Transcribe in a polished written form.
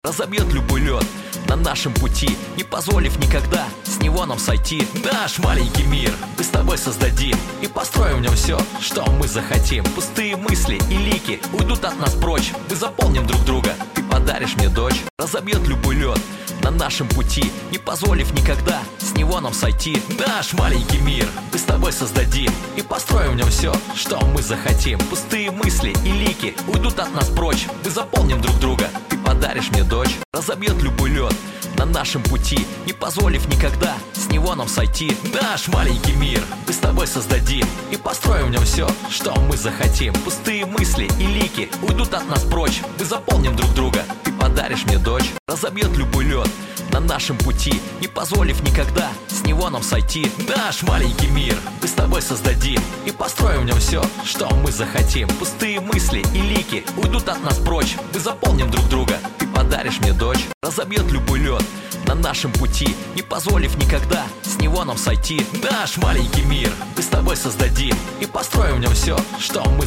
разобьет любой лед на нашем пути, не позволив никогда с него нам сойти. Наш маленький мир мы с тобой создадим и построим в нем все, что мы захотим. Пустые мысли и лики уйдут от нас прочь, мы заполним друг друга, ты подаришь мне дочь. Разобьет любой лед на нашем пути, не позволив никогда с него нам сойти. Наш маленький мир мы с тобой создадим и построим в нем все, что мы захотим. Пустые мысли и лики уйдут от нас прочь, мы заполним друг друга, ты подаришь мне дочь. Разобьет любой лед на нашем пути, не позволив никогда с него нам сойти. Наш маленький мир мы с тобой создадим и построим в нем все, что мы захотим. Пустые мысли и лики уйдут от нас прочь, мы заполним друг друга, ты подаришь мне дочь. Разобьет любой лед на нашем пути, не позволив никогда с него нам сойти. Наш маленький мир мы с тобой создадим и построим в нем все, что мы захотим. Пустые мысли и лики уйдут от нас прочь, мы заполним друг друга, ты подаришь мне дочь. Разобьет любой лед на нашем пути, не позволив никогда с него нам сойти. Наш маленький мир мы с тобой создадим и построим в нем все, что мы